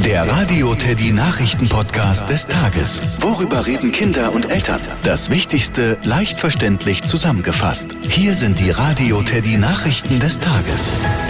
Der Radio Teddy Nachrichten-Podcast des Tages. Worüber reden Kinder und Eltern? Das Wichtigste leicht verständlich zusammengefasst. Hier sind die Radio Teddy Nachrichten des Tages.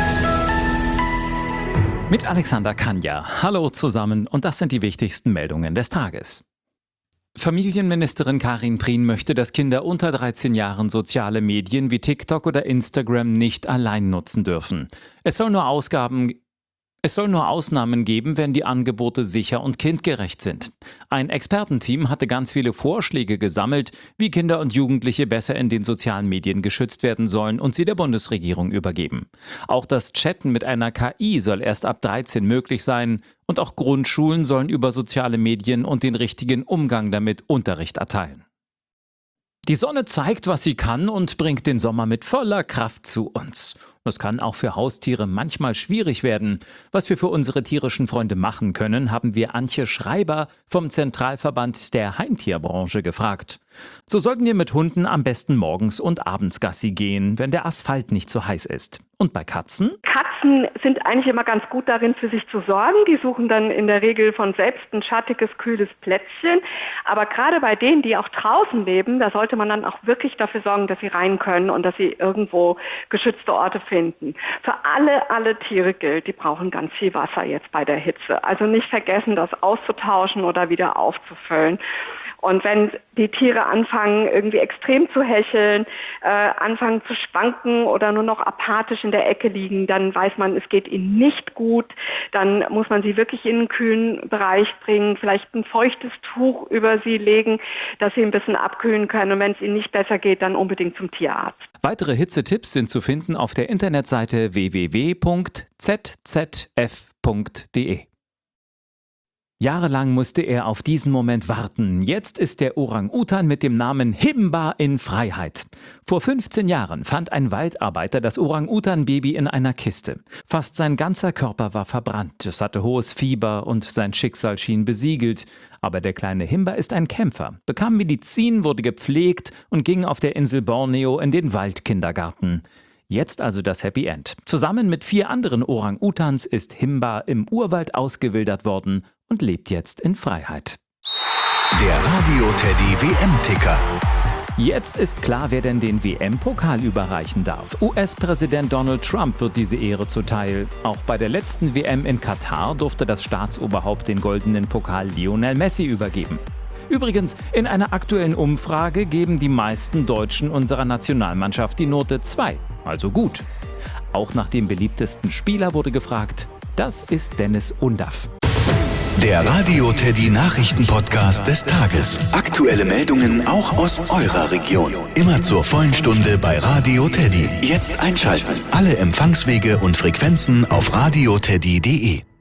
Mit Alexander Kanja. Hallo zusammen und das sind die wichtigsten Meldungen des Tages. Familienministerin Karin Prien möchte, dass Kinder unter 13 Jahren soziale Medien wie TikTok oder Instagram nicht allein nutzen dürfen. Es soll nur Ausnahmen geben, wenn die Angebote sicher und kindgerecht sind. Ein Expertenteam hatte ganz viele Vorschläge gesammelt, wie Kinder und Jugendliche besser in den sozialen Medien geschützt werden sollen und sie der Bundesregierung übergeben. Auch das Chatten mit einer KI soll erst ab 13 möglich sein und auch Grundschulen sollen über soziale Medien und den richtigen Umgang damit Unterricht erteilen. Die Sonne zeigt, was sie kann und bringt den Sommer mit voller Kraft zu uns. Das kann auch für Haustiere manchmal schwierig werden. Was wir für unsere tierischen Freunde machen können, haben wir Antje Schreiber vom Zentralverband der Heimtierbranche gefragt. So sollten wir mit Hunden am besten morgens und abends Gassi gehen, wenn der Asphalt nicht so heiß ist. Und bei Katzen? Katzen sind eigentlich immer ganz gut darin, für sich zu sorgen. Die suchen dann in der Regel von selbst ein schattiges, kühles Plätzchen. Aber gerade bei denen, die auch draußen leben, da sollte man dann auch wirklich dafür sorgen, dass sie rein können und dass sie irgendwo geschützte Orte finden. Für alle Tiere gilt, die brauchen ganz viel Wasser jetzt bei der Hitze. Also nicht vergessen, das auszutauschen oder wieder aufzufüllen. Und wenn die Tiere anfangen, irgendwie extrem zu hecheln, anfangen zu schwanken oder nur noch apathisch in der Ecke liegen, dann weiß man, es geht ihnen nicht gut. Dann muss man sie wirklich in einen kühlen Bereich bringen, vielleicht ein feuchtes Tuch über sie legen, dass sie ein bisschen abkühlen können. Und wenn es ihnen nicht besser geht, dann unbedingt zum Tierarzt. Weitere Hitzetipps sind zu finden auf der Internetseite www.zzf.de. Jahrelang musste er auf diesen Moment warten. Jetzt ist der Orang-Utan mit dem Namen Himba in Freiheit. Vor 15 Jahren fand ein Waldarbeiter das Orang-Utan-Baby in einer Kiste. Fast sein ganzer Körper war verbrannt. Es hatte hohes Fieber und sein Schicksal schien besiegelt. Aber der kleine Himba ist ein Kämpfer, bekam Medizin, wurde gepflegt und ging auf der Insel Borneo in den Waldkindergarten. Jetzt also das Happy End. Zusammen mit 4 anderen Orang-Utans ist Himba im Urwald ausgewildert worden und lebt jetzt in Freiheit. Der Radio Teddy WM-Ticker. Jetzt ist klar, wer denn den WM-Pokal überreichen darf. US-Präsident Donald Trump wird diese Ehre zuteil. Auch bei der letzten WM in Katar durfte das Staatsoberhaupt den goldenen Pokal Lionel Messi übergeben. Übrigens, in einer aktuellen Umfrage geben die meisten Deutschen unserer Nationalmannschaft die Note 2, also gut. Auch nach dem beliebtesten Spieler wurde gefragt, das ist Dennis Undaff. Der Radio Teddy Nachrichten-Podcast des Tages. Aktuelle Meldungen auch aus eurer Region. Immer zur vollen Stunde bei Radio Teddy. Jetzt einschalten. Alle Empfangswege und Frequenzen auf radioteddy.de.